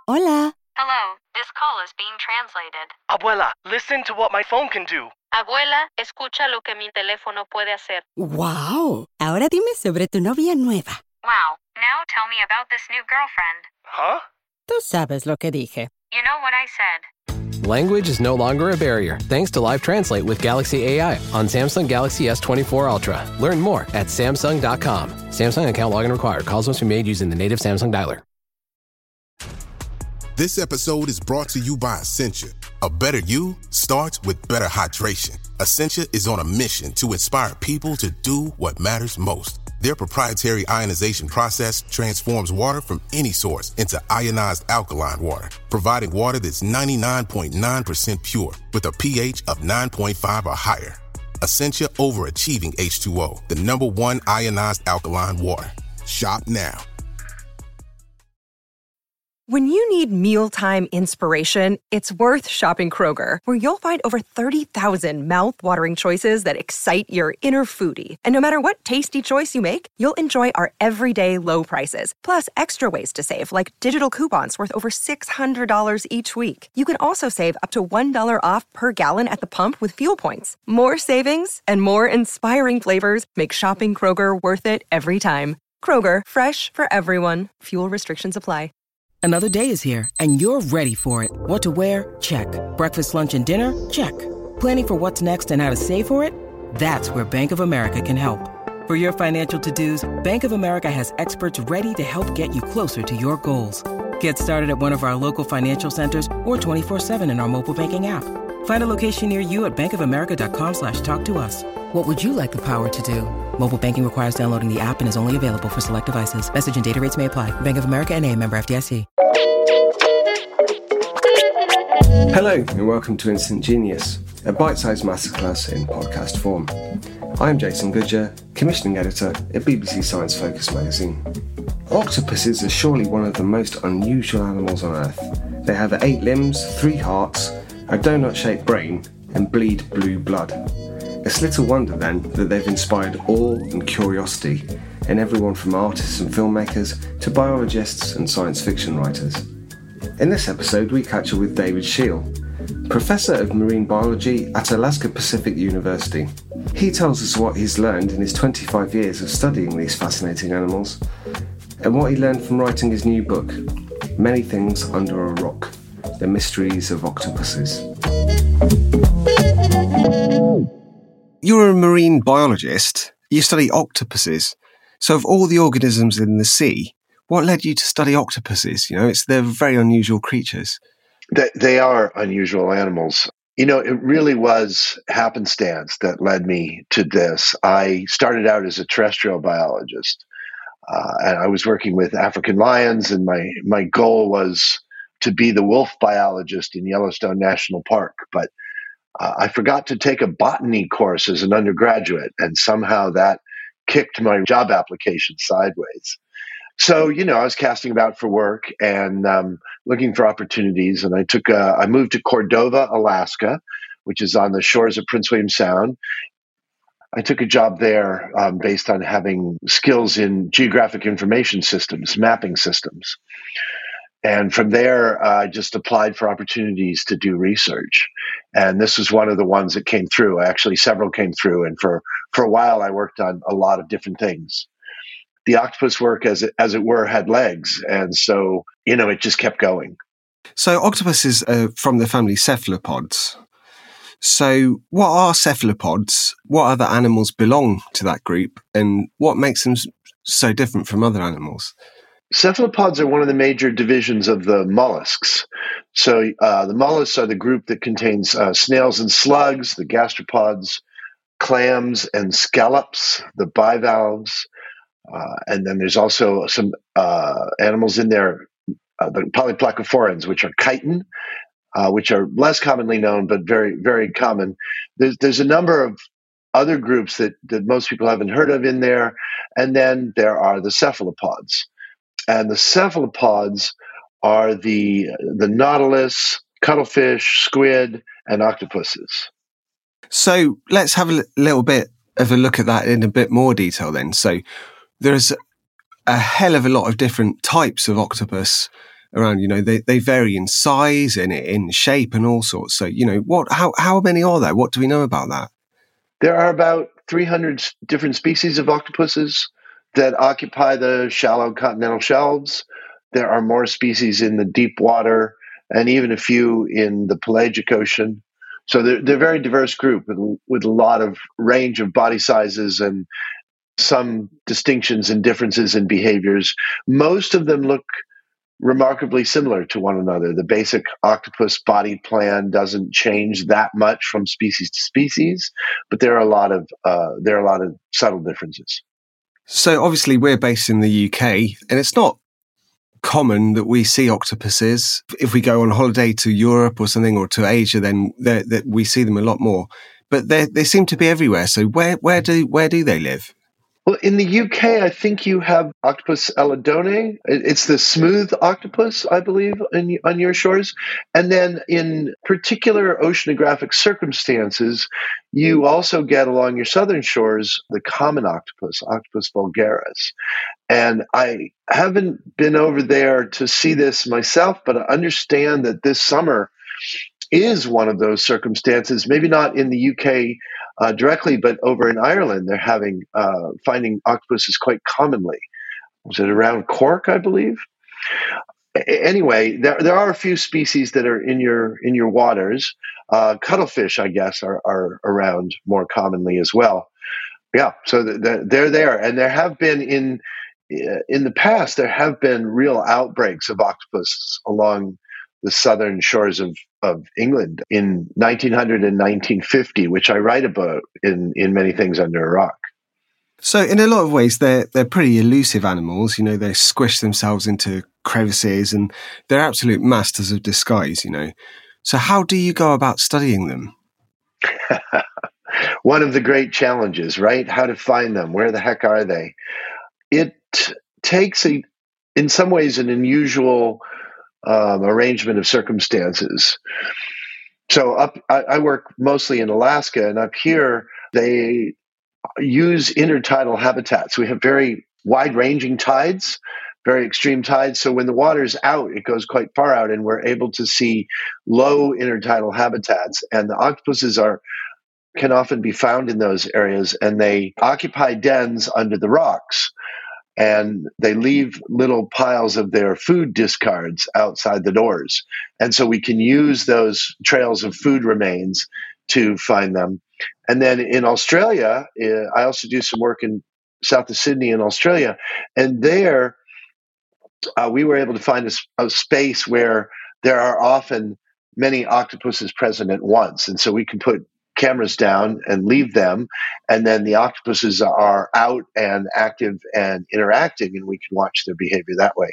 Hola. Hello, this call is being translated. Abuela, listen to what my phone can do. Abuela, escucha lo que mi teléfono puede hacer. ¡Wow! Ahora dime sobre tu novia nueva. Wow, now tell me about this new girlfriend. Huh? Tú sabes lo que dije. You know what I said. Language is no longer a barrier thanks to Live Translate with Galaxy AI on Samsung Galaxy S24 Ultra. Learn more at Samsung.com. Samsung account login required. Calls must be made using the native Samsung dialer. This episode is brought to you by Essentia. A better you starts with better hydration. Essentia is on a mission to inspire people to do what matters most. Their proprietary ionization process transforms water from any source into ionized alkaline water, providing water that's 99.9% pure with a pH of 9.5 or higher. Essentia Overachieving H2O, the #1 ionized alkaline water. Shop now. When you need mealtime inspiration, it's worth shopping Kroger, where you'll find over 30,000 mouth-watering choices that excite your inner foodie. And no matter what tasty choice you make, you'll enjoy our everyday low prices, plus extra ways to save, like digital coupons worth over $600 each week. You can also save up to $1 off per gallon at the pump with fuel points. More savings and more inspiring flavors make shopping Kroger worth it every time. Kroger, fresh for everyone. Fuel restrictions apply. Another day is here, and you're ready for it. What to wear? Check. Breakfast, lunch, and dinner? Check. Planning for what's next and how to save for it? That's where Bank of America can help. For your financial to-dos, Bank of America has experts ready to help get you closer to your goals. Get started at one of our local financial centers or 24/7 in our mobile banking app. Find a location near you at bankofamerica.com/talktous. What would you like the power to do? Mobile banking requires downloading the app and is only available for select devices. Message and data rates may apply. Bank of America N.A., member FDIC. Hello and welcome to Instant Genius, a bite-sized masterclass in podcast form. I'm Jason Goodyer, commissioning editor at BBC Science Focus magazine. Octopuses are surely one of the most unusual animals on Earth. They have 8 limbs, 3 hearts, a donut-shaped brain, and bleed blue blood. It's little wonder then that they've inspired awe and curiosity in everyone from artists and filmmakers to biologists and science fiction writers. In this episode, we catch up with David Scheel, Professor of Marine Biology at Alaska Pacific University. He tells us what he's learned in his 25 years of studying these fascinating animals and what he learned from writing his new book, Many Things Under a Rock, The Mysteries of Octopuses. You're a marine biologist. You study octopuses. So of all the organisms in the sea, what led you to study octopuses? They're very unusual creatures. They are unusual animals. It really was happenstance that led me to this. I started out as a terrestrial biologist, and I was working with African lions, and my goal was to be the wolf biologist in Yellowstone National Park. But I forgot to take a botany course as an undergraduate, and somehow that kicked my job application sideways. So, I was casting about for work and looking for opportunities, and I moved to Cordova, Alaska, which is on the shores of Prince William Sound. I took a job there based on having skills in geographic information systems, mapping systems. And from there, I just applied for opportunities to do research. And this was one of the ones that came through. Actually, several came through. And for a while, I worked on a lot of different things. The octopus work, as it were, had legs. And so, it just kept going. So octopuses are from the family cephalopods. So what are cephalopods? What other animals belong to that group? And what makes them so different from other animals? Cephalopods are one of the major divisions of the mollusks. So the mollusks are the group that contains snails and slugs, the gastropods, clams and scallops, the bivalves, and then there's also some animals in there, the polyplacophorans, which are chitin, which are less commonly known but very, very common. There's a number of other groups that most people haven't heard of in there, and then there are the cephalopods. And the cephalopods are the nautilus, cuttlefish, squid, and octopuses. So let's have a little bit of a look at that in a bit more detail then. So there's a hell of a lot of different types of octopus around. They vary in size and in shape and all sorts. So, how many are there? What do we know about that? There are about 300 different species of octopuses that occupy the shallow continental shelves. There are more species in the deep water and even a few in the pelagic ocean. So they're a very diverse group with a lot of range of body sizes and some distinctions and differences in behaviors. Most of them look remarkably similar to one another. The basic octopus body plan doesn't change that much from species to species, but there are a lot of subtle differences. So obviously we're based in the UK, and it's not common that we see octopuses. If we go on holiday to Europe or something, or to Asia, then we see them a lot more. But they seem to be everywhere. So where do they live? Well, in the UK, I think you have Octopus elidone. It's the smooth octopus, I believe, on your shores. And then in particular oceanographic circumstances, you also get along your southern shores the common octopus, Octopus vulgaris. And I haven't been over there to see this myself, but I understand that this summer is one of those circumstances, maybe not in the UK directly, but over in Ireland, they're finding octopuses quite commonly. Was it around Cork, I believe? Anyway, there are a few species that are in your waters. Cuttlefish, I guess, are around more commonly as well. Yeah, so they're there, and there have been in the past there have been real outbreaks of octopuses along the southern shores of England in 1900 and 1950, which I write about in Many Things Under a Rock. So in a lot of ways, they're pretty elusive animals. They squish themselves into crevices, and they're absolute masters of disguise, So how do you go about studying them? One of the great challenges, right? How to find them. Where the heck are they? It takes in some ways, an unusual arrangement of circumstances. So I work mostly in Alaska, and up here they use intertidal habitats. We have very wide-ranging tides, very extreme tides. So when the water's out, it goes quite far out, and we're able to see low intertidal habitats. And the octopuses can often be found in those areas, and they occupy dens under the rocks. And they leave little piles of their food discards outside the doors. And so we can use those trails of food remains to find them. And then in Australia, I also do some work in south of Sydney in Australia. And there, we were able to find a space where there are often many octopuses present at once. And so we can put cameras down and leave them, and then the octopuses are out and active and interacting, and we can watch their behavior that way.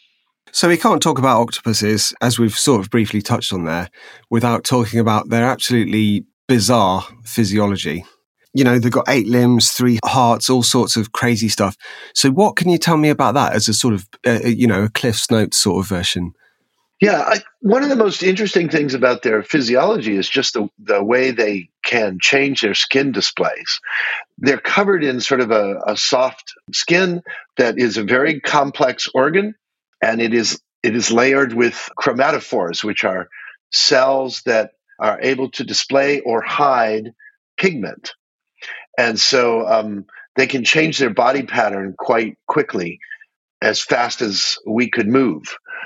So we can't talk about octopuses, as we've sort of briefly touched on there, without talking about their absolutely bizarre physiology. They've got 8 limbs, 3 hearts, all sorts of crazy stuff. So what can you tell me about that as a sort of, a Cliff's Notes sort of version? Yeah, one of the most interesting things about their physiology is just the way they can change their skin displays. They're covered in sort of a soft skin that is a very complex organ, and it is layered with chromatophores, which are cells that are able to display or hide pigment. And so they can change their body pattern quite quickly, as fast as we could move.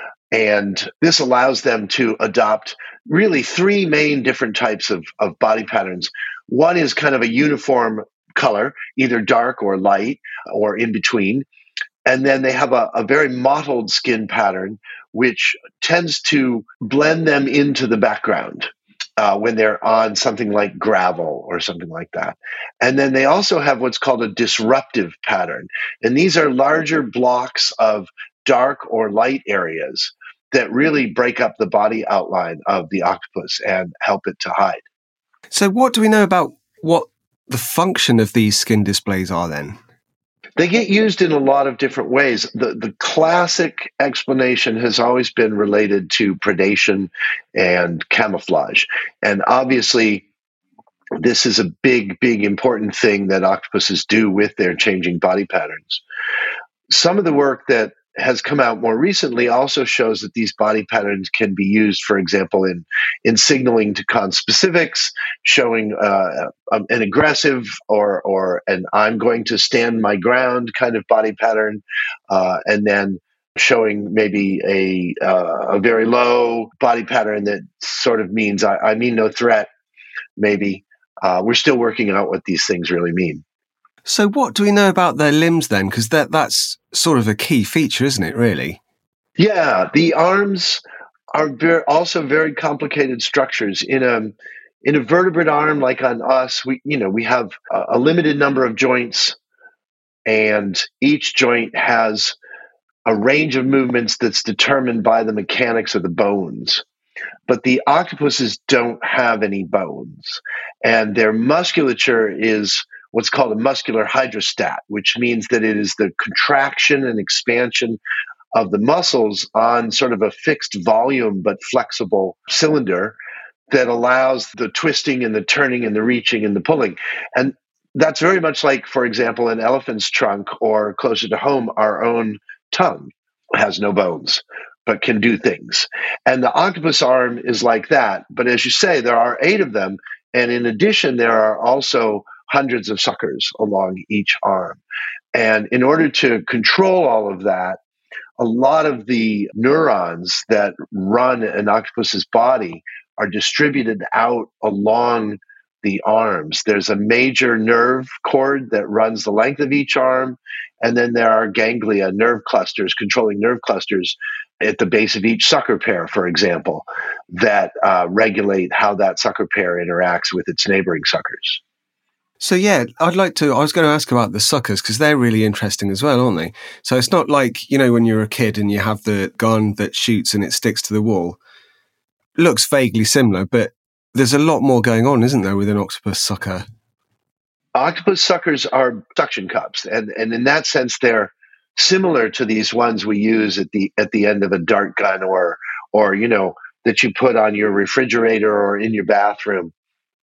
And this allows them to adopt really 3 main different types of body patterns. One is kind of a uniform color, either dark or light or in between. And then they have a very mottled skin pattern, which tends to blend them into the background when they're on something like gravel or something like that. And then they also have what's called a disruptive pattern. And these are larger blocks of dark or light areas that really break up the body outline of the octopus and help it to hide. So what do we know about what the function of these skin displays are then? They get used in a lot of different ways. The classic explanation has always been related to predation and camouflage. And obviously, this is a big, big important thing that octopuses do with their changing body patterns. Some of the work that has come out more recently also shows that these body patterns can be used, for example, in signaling to conspecifics, showing an aggressive or an I'm going to stand my ground kind of body pattern, and then showing maybe a very low body pattern that sort of means I mean no threat, maybe. We're still working out what these things really mean. So what do we know about their limbs then? Because that's sort of a key feature, isn't it, really? Yeah, the arms are also very complicated structures. In a vertebrate arm, like on us, we have a limited number of joints, and each joint has a range of movements that's determined by the mechanics of the bones. But the octopuses don't have any bones, and their musculature is what's called a muscular hydrostat, which means that it is the contraction and expansion of the muscles on sort of a fixed volume but flexible cylinder that allows the twisting and the turning and the reaching and the pulling. And that's very much like, for example, an elephant's trunk, or closer to home, our own tongue has no bones but can do things. And the octopus arm is like that. But as you say, there are 8 of them. And in addition, there are also hundreds of suckers along each arm. And in order to control all of that, a lot of the neurons that run an octopus's body are distributed out along the arms. There's a major nerve cord that runs the length of each arm, and then there are ganglia, controlling nerve clusters at the base of each sucker pair, for example, that regulate how that sucker pair interacts with its neighboring suckers. So yeah, I was going to ask about the suckers, because they're really interesting as well, aren't they? So it's not like, when you're a kid and you have the gun that shoots and it sticks to the wall. It looks vaguely similar, but there's a lot more going on, isn't there, with an octopus sucker? Octopus suckers are suction cups, and in that sense, they're similar to these ones we use at the end of a dart gun, or that you put on your refrigerator or in your bathroom.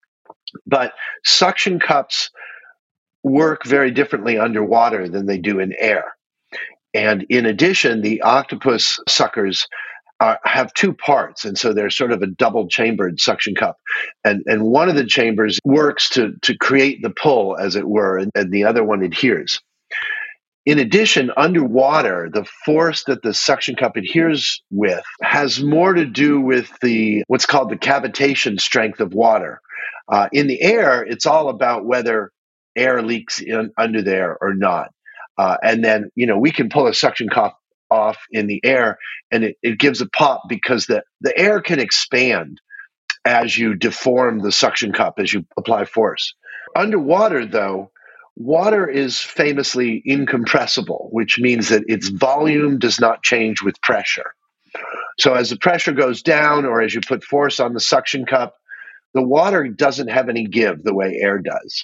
But suction cups work very differently underwater than they do in air. And in addition, the octopus suckers have 2 parts, and so they're sort of a double-chambered suction cup. And one of the chambers works to create the pull, as it were, and the other one adheres. In addition, underwater, the force that the suction cup adheres with has more to do with what's called the cavitation strength of water. In the air, it's all about whether air leaks under there or not. And then, we can pull a suction cup off in the air, and it gives a pop because the air can expand as you deform the suction cup, as you apply force. Underwater, though, water is famously incompressible, which means that its volume does not change with pressure. So as the pressure goes down, or as you put force on the suction cup, the water doesn't have any give the way air does,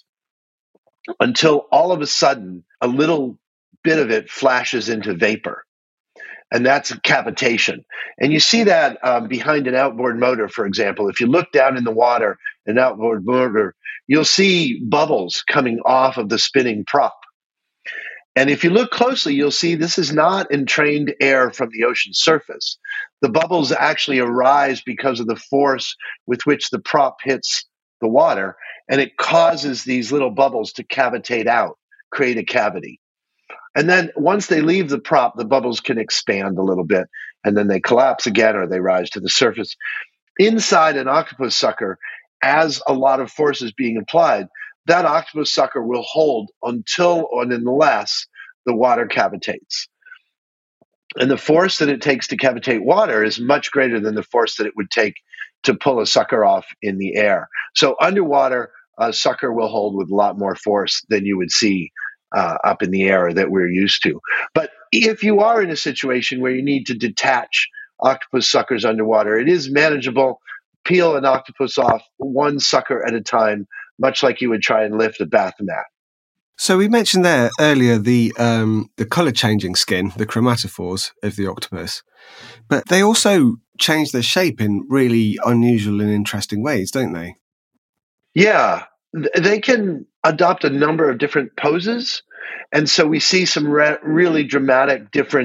until all of a sudden a little bit of it flashes into vapor. And that's cavitation. And you see that behind an outboard motor, for example. If you look down in the water, an outboard motor, you'll see bubbles coming off of the spinning prop. And if you look closely, you'll see this is not entrained air from the ocean surface. The bubbles actually arise because of the force with which the prop hits the water, and it causes these little bubbles to cavitate out, create a cavity. And then once they leave the prop, the bubbles can expand a little bit, and then they collapse again, or they rise to the surface. Inside an octopus sucker, as a lot of force is being applied, that octopus sucker will hold until and unless the water cavitates. And the force that it takes to cavitate water is much greater than the force that it would take to pull a sucker off in the air. So underwater, a sucker will hold with a lot more force than you would see up in the air that we're used to. But if you are in a situation where you need to detach octopus suckers underwater, it is manageable. Peel an octopus off one sucker at a time, much like you would try and lift a bath mat. So we mentioned there earlier the colour-changing skin, the chromatophores of the octopus, but they also change their shape in really unusual and interesting ways, don't they? Yeah, they can adopt a number of different poses, and so we see some really dramatic different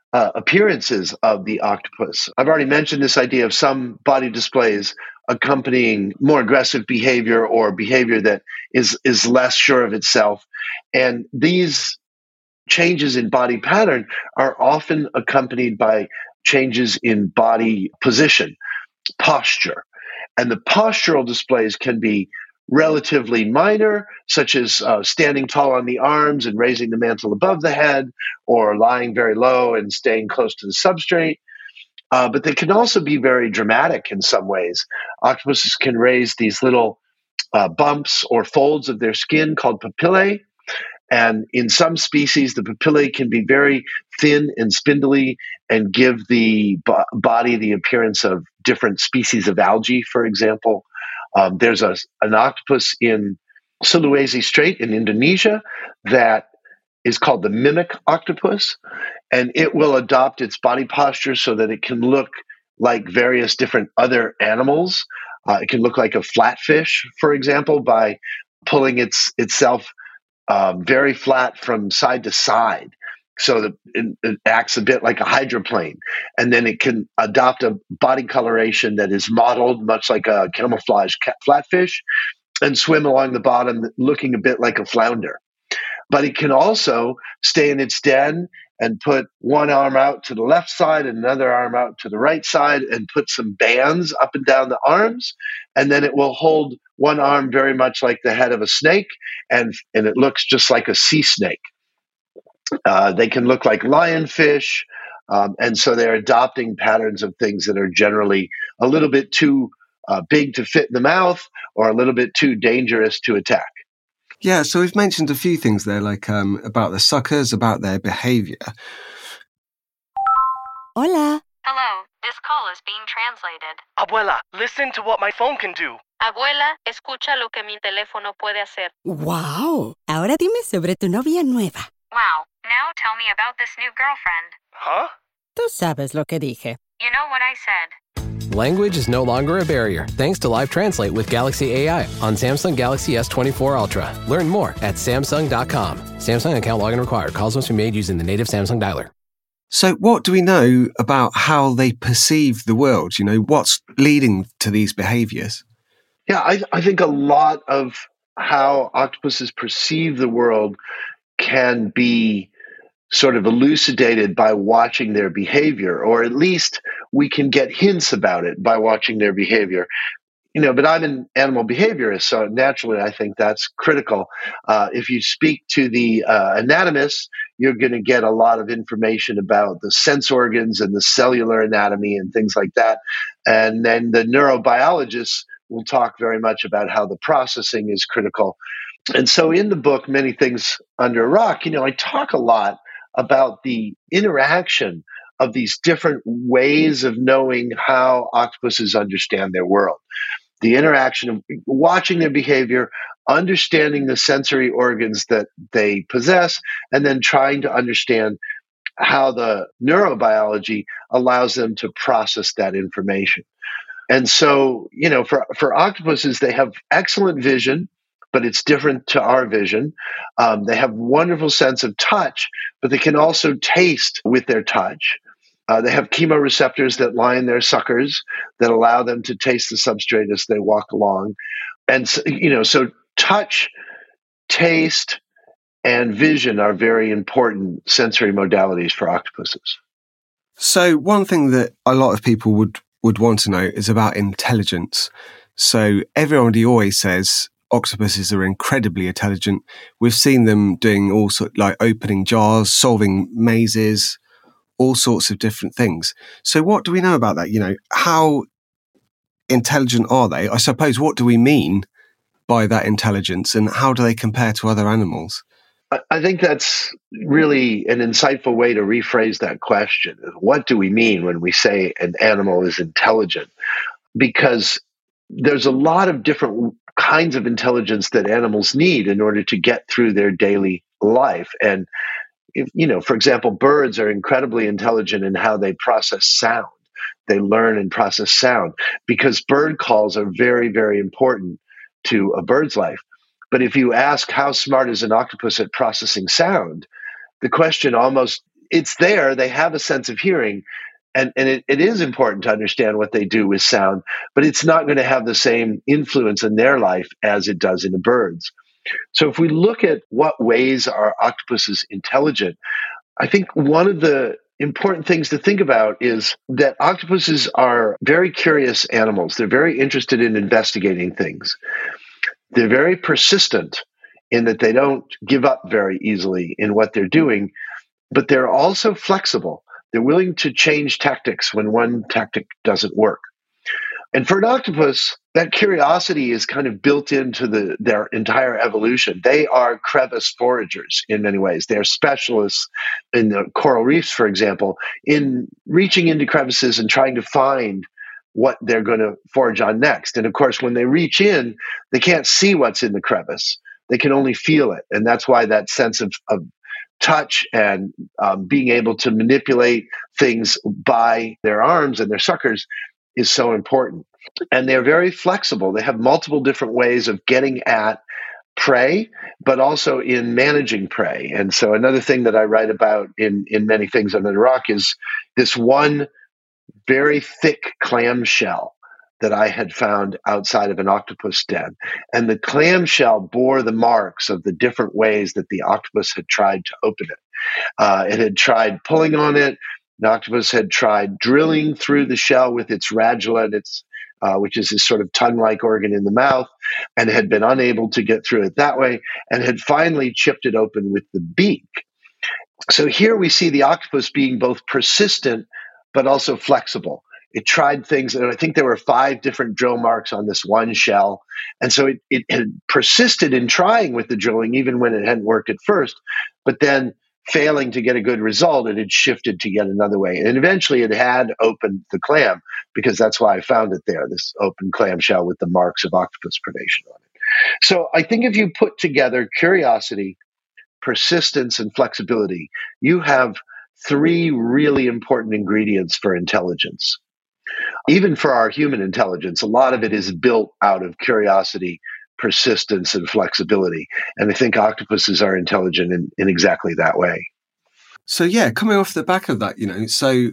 appearances of the octopus. I've already mentioned this idea of some body displays accompanying more aggressive behavior or behavior that is less sure of itself. And these changes in body pattern are often accompanied by changes in body position, posture. And the postural displays can be relatively minor, such as standing tall on the arms and raising the mantle above the head, or lying very low and staying close to the substrate. But they can also be very dramatic in some ways. Octopuses can raise these little bumps or folds of their skin called papillae. And in some species, the papillae can be very thin and spindly and give the body the appearance of different species of algae, for example. There's an octopus in Sulawesi Strait in Indonesia that is called the mimic octopus, and it will adopt its body posture so that it can look like various different other animals. It can look like a flatfish, for example, by pulling itself very flat from side to side, so that it acts a bit like a hydroplane. And then it can adopt a body coloration that is modeled much like a camouflage flatfish and swim along the bottom looking a bit like a flounder. But it can also stay in its den and put one arm out to the left side and another arm out to the right side and put some bands up and down the arms. And then it will hold one arm very much like the head of a snake, and it looks just like a sea snake. They can look like lionfish, and so they're adopting patterns of things that are generally a little bit too big to fit in the mouth or a little bit too dangerous to attack. Yeah, so we've mentioned a few things there, like about the suckers, about their behavior. Hola. Hello, this call is being translated. Abuela, listen to what my phone can do. Abuela, escucha lo que mi teléfono puede hacer. Wow. Ahora dime sobre tu novia nueva. Wow, now tell me about this new girlfriend. Huh? Tú sabes lo que dije. You know what I said. Language is no longer a barrier thanks to Live Translate with Galaxy AI on Samsung Galaxy S24 Ultra. Learn more at Samsung.com. Samsung account login required. Calls must be made using the native Samsung dialer. So what do we know about how they perceive the world? You know, what's leading to these behaviors? Yeah, I think a lot of how octopuses perceive the world can be sort of elucidated by watching their behavior, or at least we can get hints about it by watching their behavior. You know, but I'm an animal behaviorist, so naturally I think that's critical. If you speak to the anatomist, you're going to get a lot of information about the sense organs and the cellular anatomy and things like that. And then the neurobiologists will talk very much about how the processing is critical. And so in the book, Many Things Under a Rock, you know, I talk a lot about the interaction of these different ways of knowing how octopuses understand their world. The interaction of watching their behavior, understanding the sensory organs that they possess, and then trying to understand how the neurobiology allows them to process that information. And so, you know, for octopuses, they have excellent vision, but it's different to our vision. They have wonderful sense of touch, but they can also taste with their touch. They have chemoreceptors that line their suckers that allow them to taste the substrate as they walk along. And, so, you know, so touch, taste, and vision are very important sensory modalities for octopuses. So one thing that a lot of people would want to know is about intelligence. So everybody always says octopuses are incredibly intelligent. We've seen them doing all sorts, like opening jars, solving mazes, all sorts of different things. So what do we know about that? You know, how intelligent are they? I suppose, what do we mean by that intelligence, and how do they compare to other animals? I think that's really an insightful way to rephrase that question. What do we mean when we say an animal is intelligent? Because there's a lot of different kinds of intelligence that animals need in order to get through their daily life. And if, you know, for example, birds are incredibly intelligent in how they process sound. They learn and process sound because bird calls are very, very important to a bird's life. But if you ask how smart is an octopus at processing sound, the question almost it's there. They have a sense of hearing. And it is important to understand what they do with sound, but it's not going to have the same influence in their life as it does in the birds. So if we look at what ways are octopuses intelligent, I think one of the important things to think about is that octopuses are very curious animals. They're very interested in investigating things. They're very persistent in that they don't give up very easily in what they're doing, but they're also flexible. They're willing to change tactics when one tactic doesn't work. And for an octopus, that curiosity is kind of built into their entire evolution. They are crevice foragers in many ways. They're specialists in the coral reefs, for example, in reaching into crevices and trying to find what they're going to forage on next. And of course, when they reach in, they can't see what's in the crevice. They can only feel it. And that's why that sense of touch and being able to manipulate things by their arms and their suckers is so important. And they're very flexible. They have multiple different ways of getting at prey, but also in managing prey. And so another thing that I write about in Many Things Under the Rock is this one very thick clamshell that I had found outside of an octopus den. And the clamshell bore the marks of the different ways that the octopus had tried to open it. It had tried pulling on it. The octopus had tried drilling through the shell with its radula, which is this sort of tongue-like organ in the mouth, and had been unable to get through it that way, and had finally chipped it open with the beak. So here we see the octopus being both persistent but also flexible. It tried things, and I think there were 5 different drill marks on this one shell. And so it had persisted in trying with the drilling, even when it hadn't worked at first. But then, failing to get a good result, it had shifted to yet another way. And eventually it had opened the clam, because that's why I found it there, this open clamshell with the marks of octopus predation on it. So I think if you put together curiosity, persistence, and flexibility, you have 3 really important ingredients for intelligence. Even for our human intelligence, a lot of it is built out of curiosity, persistence, and flexibility. And I think octopuses are intelligent in exactly that way. So yeah, coming off the back of that, so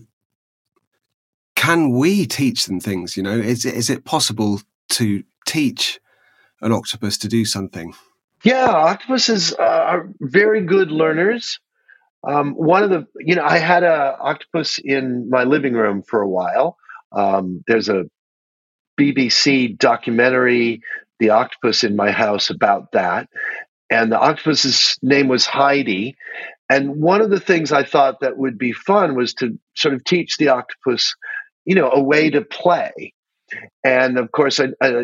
can we teach them things? Is it possible to teach an octopus to do something? Yeah, octopuses are very good learners. One of the, I had an octopus in my living room for a while. There's a BBC documentary, The Octopus in My House, about that. And the octopus's name was Heidi. And one of the things I thought that would be fun was to sort of teach the octopus, a way to play. And of course,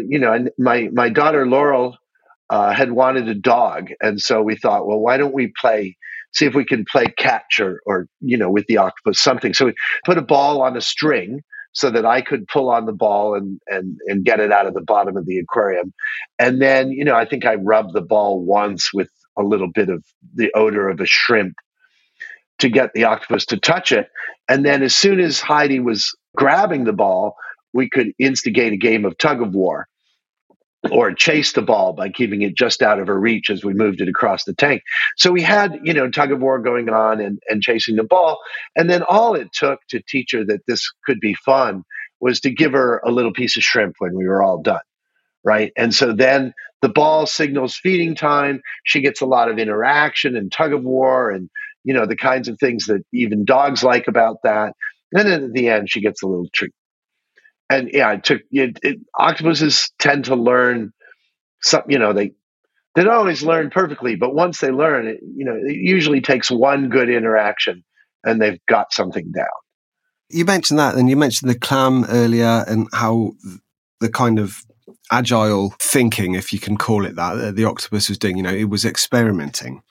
my daughter Laurel had wanted a dog. And so we thought, well, why don't we see if we can play catch or with the octopus, something. So we put a ball on a string so that I could pull on the ball and get it out of the bottom of the aquarium. And then, I think I rubbed the ball once with a little bit of the odor of a shrimp to get the octopus to touch it. And then as soon as Heidi was grabbing the ball, we could instigate a game of tug of war, or chase the ball by keeping it just out of her reach as we moved it across the tank. So we had, tug of war going on and chasing the ball. And then all it took to teach her that this could be fun was to give her a little piece of shrimp when we were all done, right? And so then the ball signals feeding time. She gets a lot of interaction and tug of war and, the kinds of things that even dogs like about that. And then at the end, she gets a little treat. And yeah, octopuses tend to learn some, they don't always learn perfectly, but once they learn it, it usually takes one good interaction and they've got something down. You mentioned that, and you mentioned the clam earlier and how the kind of agile thinking, if you can call it that, the octopus was doing, it was experimenting.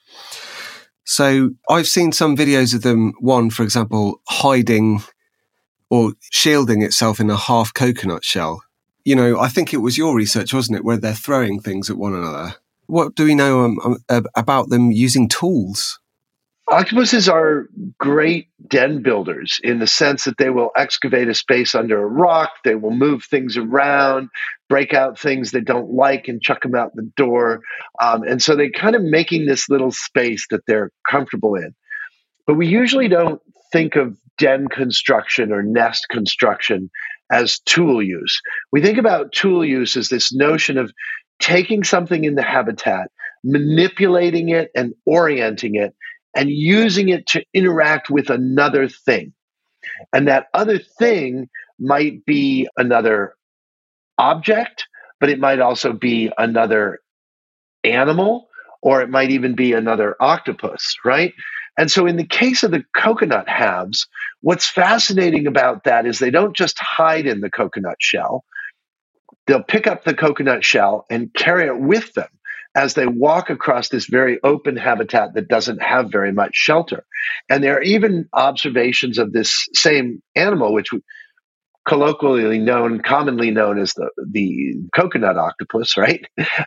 So I've seen some videos of them, one, for example, hiding or shielding itself in a half coconut shell. I think it was your research, wasn't it, where they're throwing things at one another. What do we know about them using tools? Octopuses are great den builders in the sense that they will excavate a space under a rock, they will move things around, break out things they don't like and chuck them out the door. And so they're kind of making this little space that they're comfortable in. But we usually don't think of den construction or nest construction as tool use. We think about tool use as this notion of taking something in the habitat, manipulating it and orienting it, and using it to interact with another thing. And that other thing might be another object, but it might also be another animal, or it might even be another octopus, right? And so in the case of the coconut halves, what's fascinating about that is they don't just hide in the coconut shell. They'll pick up the coconut shell and carry it with them as they walk across this very open habitat that doesn't have very much shelter. And there are even observations of this same animal, which commonly known as the coconut octopus, right?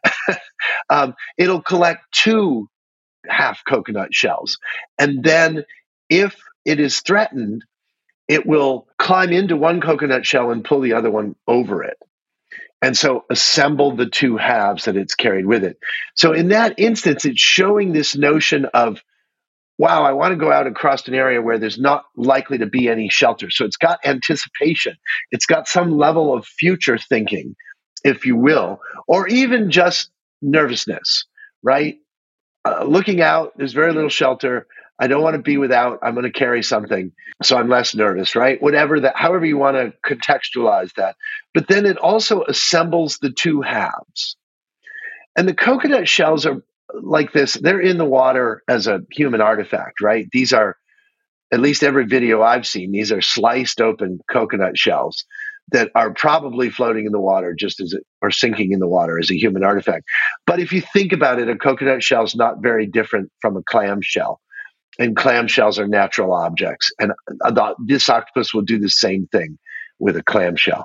It'll collect 2 half coconut shells. And then if it is threatened, it will climb into one coconut shell and pull the other one over it. And so assemble the 2 halves that it's carried with it. So in that instance, it's showing this notion of, wow, I want to go out across an area where there's not likely to be any shelter. So it's got anticipation. It's got some level of future thinking, if you will, or even just nervousness, right? Looking out, there's very little shelter. I don't want to be without. I'm going to carry something, so I'm less nervous, right? However you want to contextualize that. But then it also assembles the 2 halves. And the coconut shells are like this. They're in the water as a human artifact, right? These are, at least every video I've seen, these are sliced open coconut shells that are probably floating in the water or sinking in the water as a human artifact. But if you think about it, a coconut shell is not very different from a clam shell. And clam shells are natural objects. And this octopus will do the same thing with a clam shell.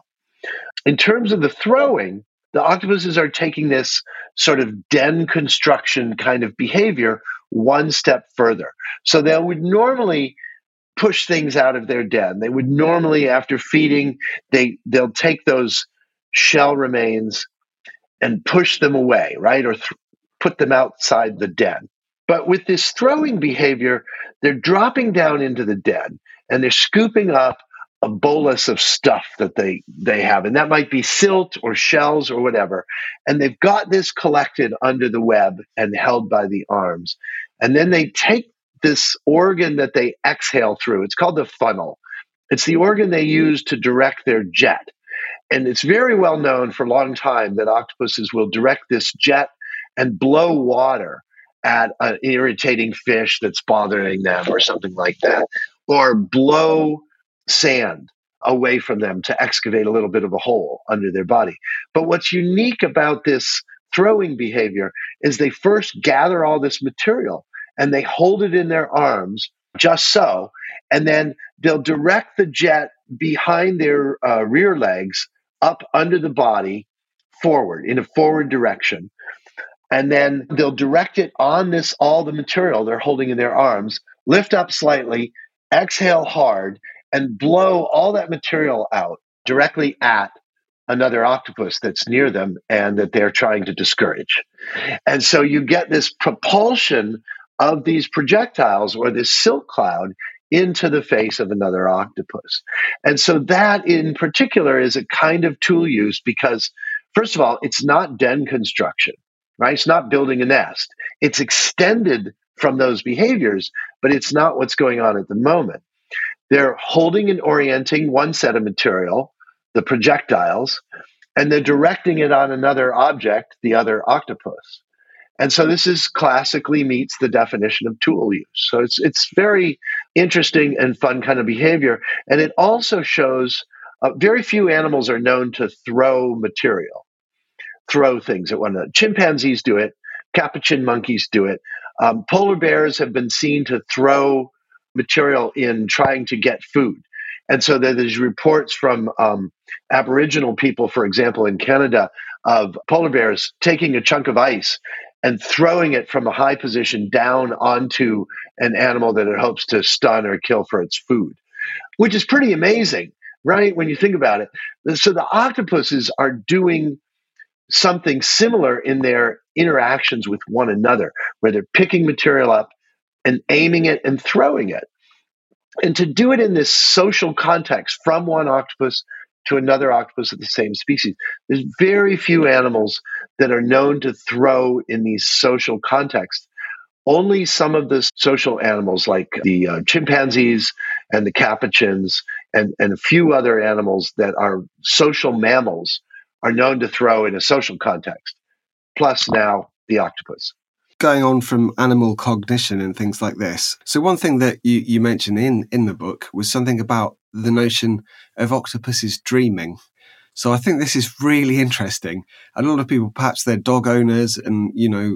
In terms of the throwing, the octopuses are taking this sort of den construction kind of behavior one step further. So they would normally push things out of their den. They would normally, after feeding, they'll take those shell remains and push them away, right? Or put them outside the den. But with this throwing behavior, they're dropping down into the den and they're scooping up a bolus of stuff that they have. And that might be silt or shells or whatever. And they've got this collected under the web and held by the arms. And then they take this organ that they exhale through. It's called the funnel. It's the organ they use to direct their jet. And it's very well known for a long time that octopuses will direct this jet and blow water at an irritating fish that's bothering them or something like that, or blow sand away from them to excavate a little bit of a hole under their body. But what's unique about this throwing behavior is they first gather all this material and they hold it in their arms just so, and then they'll direct the jet behind their rear legs up under the body forward, in a forward direction. And then they'll direct it on all the material they're holding in their arms, lift up slightly, exhale hard, and blow all that material out directly at another octopus that's near them and that they're trying to discourage. And so you get this propulsion of these projectiles or this silk cloud into the face of another octopus. And so that in particular is a kind of tool use because, first of all, it's not den construction. Right? It's not building a nest. It's extended from those behaviors, but it's not what's going on at the moment. They're holding and orienting one set of material, the projectiles, and they're directing it on another object, the other octopus. And so this is classically meets the definition of tool use. So it's very interesting and fun kind of behavior. And it also shows very few animals are known to throw things at one another. Chimpanzees do it. Capuchin monkeys do it. Polar bears have been seen to throw material in trying to get food. And so there's reports from Aboriginal people, for example, in Canada, of polar bears taking a chunk of ice and throwing it from a high position down onto an animal that it hopes to stun or kill for its food, which is pretty amazing, right? When you think about it. So the octopuses are doing something similar in their interactions with one another, where they're picking material up and aiming it and throwing it. And to do it in this social context from one octopus to another octopus of the same species, there's very few animals that are known to throw in these social contexts. Only some of the social animals like the chimpanzees and the capuchins and a few other animals that are social mammals are known to throw in a social context, plus now the octopus. Going on from animal cognition and things like this. So one thing that you mentioned in the book was something about the notion of octopuses dreaming. So I think this is really interesting. A lot of people, perhaps they're dog owners and,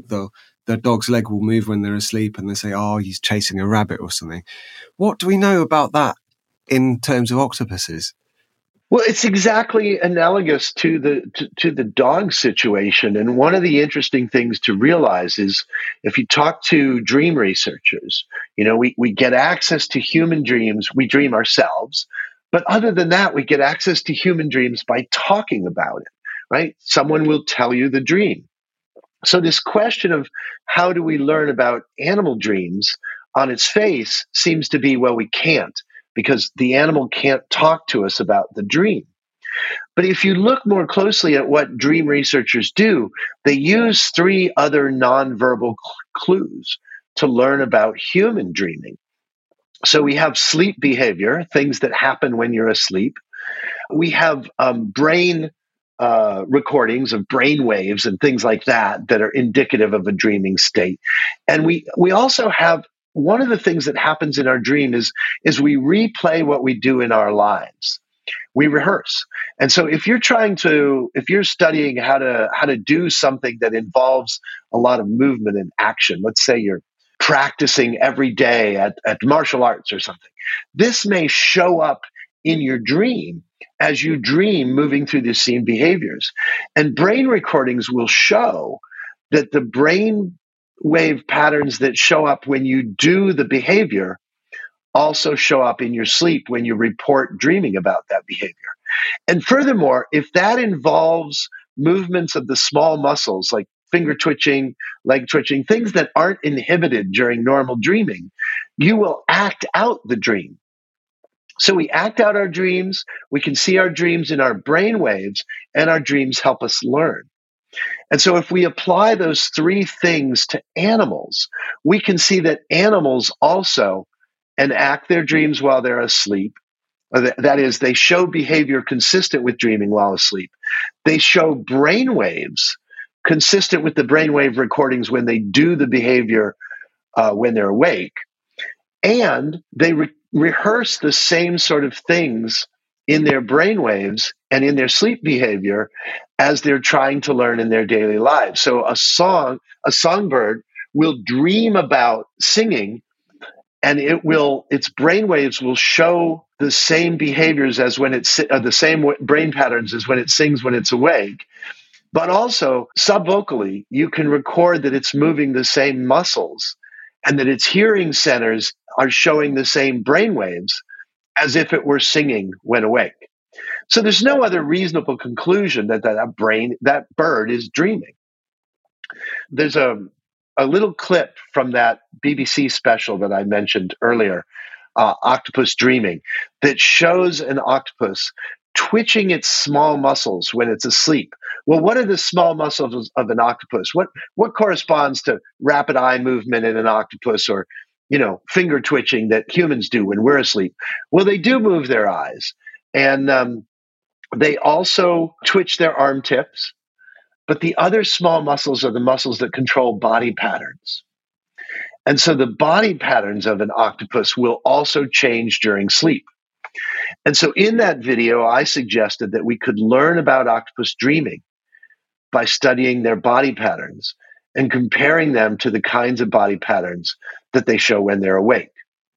their dog's leg will move when they're asleep and they say, oh, he's chasing a rabbit or something. What do we know about that in terms of octopuses? Well, it's exactly analogous to the dog situation. And one of the interesting things to realize is if you talk to dream researchers, we get access to human dreams. We dream ourselves. But other than that, we get access to human dreams by talking about it, right? Someone will tell you the dream. So this question of how do we learn about animal dreams on its face seems to be, well, we can't, because the animal can't talk to us about the dream. But if you look more closely at what dream researchers do, they use 3 other nonverbal clues to learn about human dreaming. So we have sleep behavior, things that happen when you're asleep. We have brain recordings of brain waves and things like that are indicative of a dreaming state. And we also have one of the things that happens in our dream is we replay what we do in our lives. We rehearse. And so if you're studying how to do something that involves a lot of movement and action, let's say you're practicing every day at martial arts or something, this may show up in your dream as you dream moving through the same behaviors. And brain recordings will show that the brain wave patterns that show up when you do the behavior also show up in your sleep when you report dreaming about that behavior. And furthermore, if that involves movements of the small muscles like finger twitching, leg twitching, things that aren't inhibited during normal dreaming, you will act out the dream. So we act out our dreams, we can see our dreams in our brain waves, and our dreams help us learn. And so if we apply those 3 things to animals, we can see that animals also enact their dreams while they're asleep. That is, they show behavior consistent with dreaming while asleep. They show brain waves consistent with the brainwave recordings when they do the behavior when they're awake. And they rehearse the same sort of things in their brainwaves and in their sleep behavior as they're trying to learn in their daily lives. So a songbird will dream about singing, and its brainwaves will show the same behaviors as when the same brain patterns as when it sings when it's awake. But also, subvocally, you can record that it's moving the same muscles and that its hearing centers are showing the same brainwaves as if it were singing when awake. So there's no other reasonable conclusion that bird is dreaming. There's a little clip from that BBC special that I mentioned earlier, Octopus Dreaming, that shows an octopus twitching its small muscles when it's asleep. Well, what are the small muscles of an octopus? What corresponds to rapid eye movement in an octopus, or finger twitching that humans do when we're asleep? Well, they do move their eyes, and they also twitch their arm tips. But the other small muscles are the muscles that control body patterns. And so the body patterns of an octopus will also change during sleep. And so in that video, I suggested that we could learn about octopus dreaming by studying their body patterns and comparing them to the kinds of body patterns that they show when they're awake.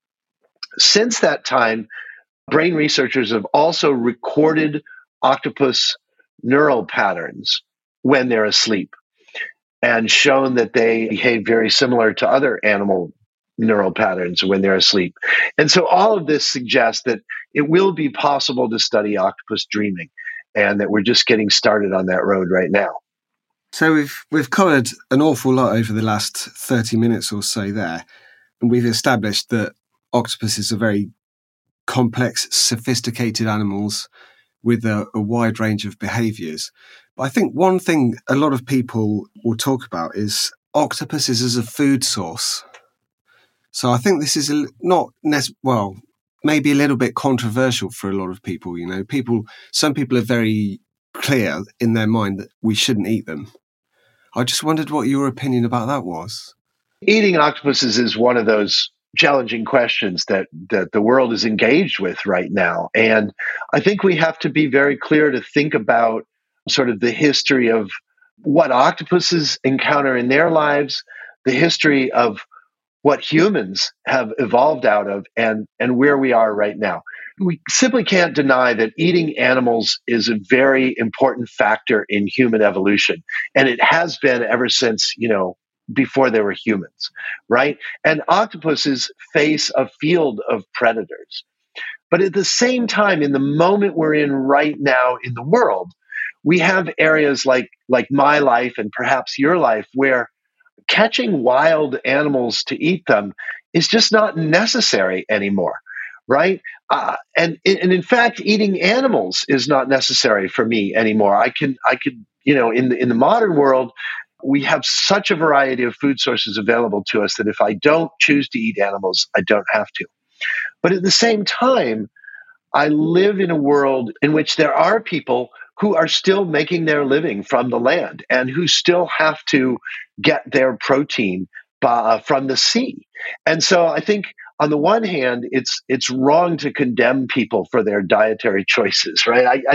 Since that time, brain researchers have also recorded octopus neural patterns when they're asleep and shown that they behave very similar to other animal neural patterns when they're asleep. And so all of this suggests that it will be possible to study octopus dreaming, and that we're just getting started on that road right now. So we've covered an awful lot over the last 30 minutes or so there. we've established that octopuses are very complex, sophisticated animals with a wide range of behaviours. But I think one thing a lot of people will talk about is octopuses as a food source. So I think this is maybe a little bit controversial for a lot of people. You know, some people are very clear in their mind that we shouldn't eat them. I just wondered what your opinion about that was. Eating octopuses is one of those challenging questions that the world is engaged with right now. And I think we have to be very clear to think about sort of the history of what octopuses encounter in their lives, the history of what humans have evolved out of, and where we are right now. We simply can't deny that eating animals is a very important factor in human evolution. And it has been ever since, before there were humans, right? And octopuses face a field of predators. But at the same time, in the moment we're in right now in the world, we have areas like my life and perhaps your life where catching wild animals to eat them is just not necessary anymore, right? And in fact, eating animals is not necessary for me anymore. I could, in the modern world, we have such a variety of food sources available to us that if I don't choose to eat animals, I don't have to. But at the same time, I live in a world in which there are people who are still making their living from the land and who still have to get their protein from the sea. And so I think on the one hand, it's wrong to condemn people for their dietary choices, right?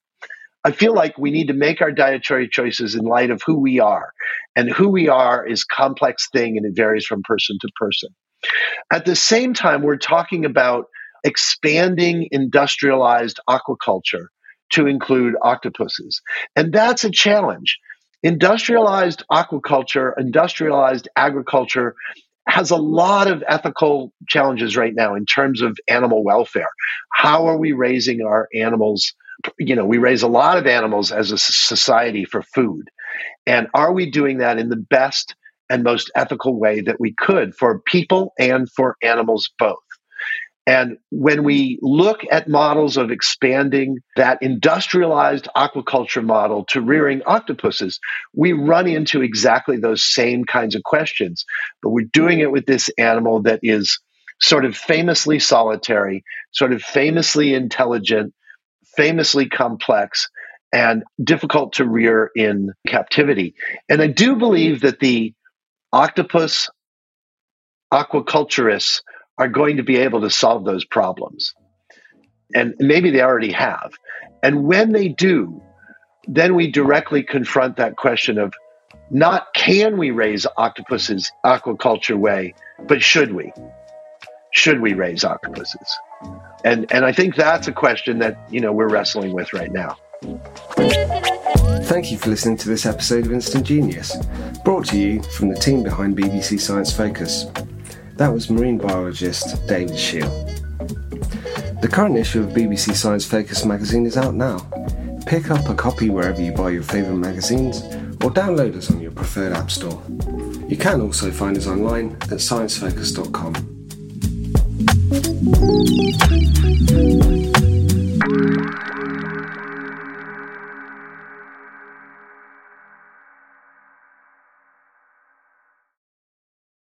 I feel like we need to make our dietary choices in light of who we are. And who we are is a complex thing, and it varies from person to person. At the same time, we're talking about expanding industrialized aquaculture to include octopuses. And that's a challenge. Industrialized aquaculture, industrialized agriculture has a lot of ethical challenges right now in terms of animal welfare. How are we raising our animals? We raise a lot of animals as a society for food. And are we doing that in the best and most ethical way that we could for people and for animals both? And when we look at models of expanding that industrialized aquaculture model to rearing octopuses, we run into exactly those same kinds of questions. But we're doing it with this animal that is sort of famously solitary, sort of famously intelligent, famously complex, and difficult to rear in captivity. And I do believe that the octopus aquaculturists are going to be able to solve those problems. And maybe they already have. And when they do, then we directly confront that question of not can we raise octopuses aquaculture way, but should we? Should we raise octopuses? And I think that's a question that, we're wrestling with right now. Thank you for listening to this episode of Instant Genius, brought to you from the team behind BBC Science Focus. That was marine biologist David Shiel. The current issue of BBC Science Focus magazine is out now. Pick up a copy wherever you buy your favourite magazines or download us on your preferred app store. You can also find us online at sciencefocus.com.